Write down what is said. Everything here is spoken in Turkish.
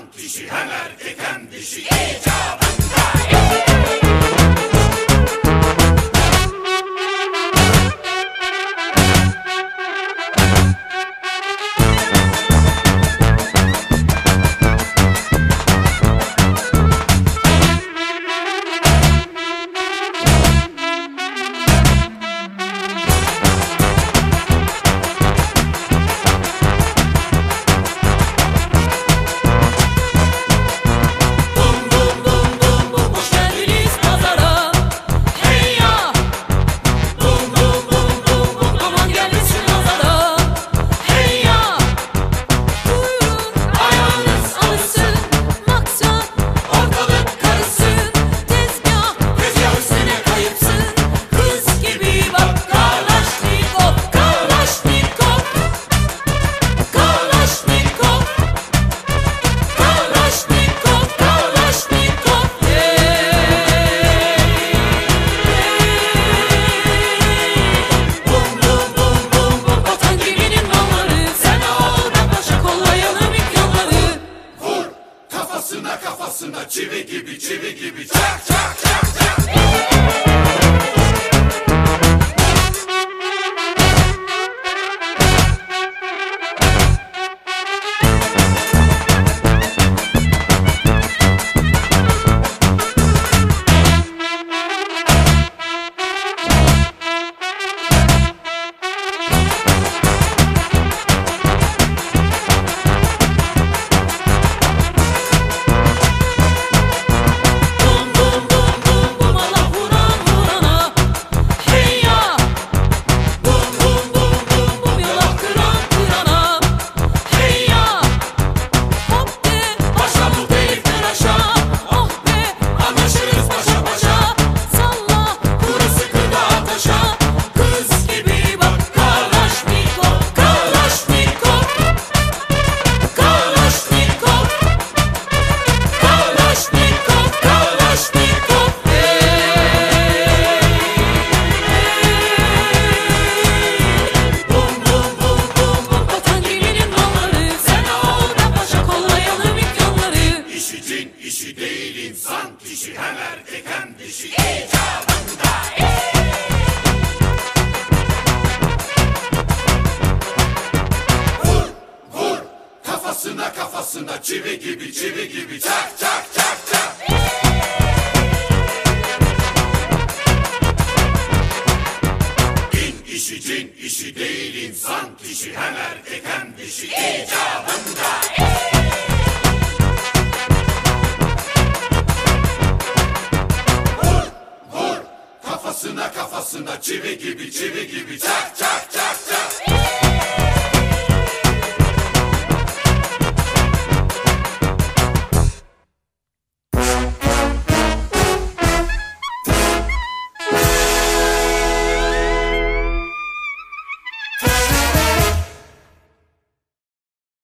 insan kişi hem erkek hem dişi icabında. Kafasına çivi gibi çivi gibi çak çak çak çak. İşi değil insan kişi hem erkek hem dişi icabında. Vur vur kafasına çivi gibi çivi gibi çak çak çak çak. İn işi cin işi değil insan kişi hem erkek hem dişi icabında. Kafasına çivi gibi çak çak çak çak.